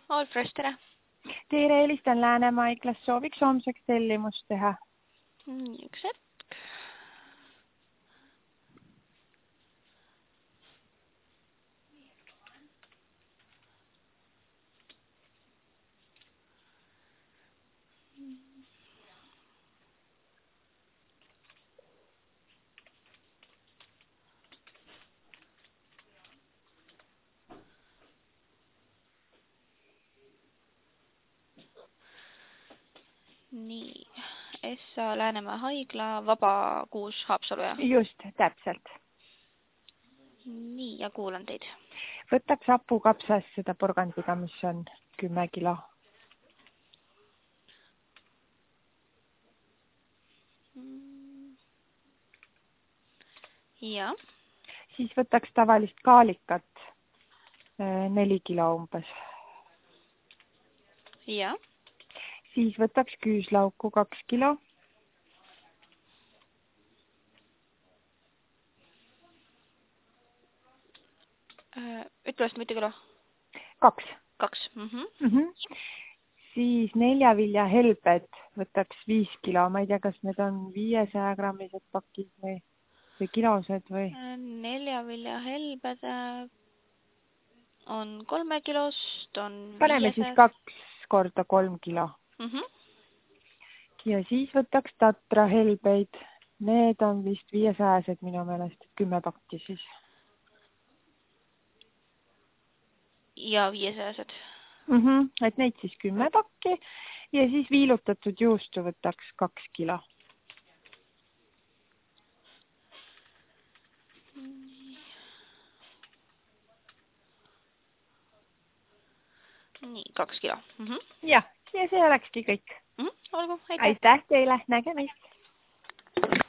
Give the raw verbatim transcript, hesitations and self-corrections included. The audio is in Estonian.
Allfresh, tere! Tere, helistan Läänemaaiklas, sooviks homseks tellimust teha. Üks hetk. Nii, S A Läänemaa haigla, Vaba kuus Haapsalu ja? Just, täpselt. Nii, ja kuulan teid. Võtaks hapukapsas seda porgandiga, mis on kümme kilo. Ja? Siis võtaks tavalist kaalikat neli kilo umbes. Ja? Siis võtaks küüslauku kaks kilo. Ütle vast mitte kilo? Kaks. Kaks. Mhm. Mm-hmm. Siis neljavilja helbed võtaks viis kilo. Ma ei tea, kas need on viiesaja grammised pakid või, või kilosed või? Neljavilja helbed on kolme kilost, on Paneme viiesaja... siis kaks korda kolm kilo. Mhm. Ja siis võtaks tatra helbeid. Need on vist viiesajased minu meelest, kümme pakki siis. Ja viiesajased. Mm-hmm. Et neid siis kümme pakki ja siis viilutatud juustu võtaks kaks kilo. Nii, kaks kilo. Mhm. Ja, ja see olekski kõik. Mhm. Olgu, aitäh. Aitäh teile, nägemist!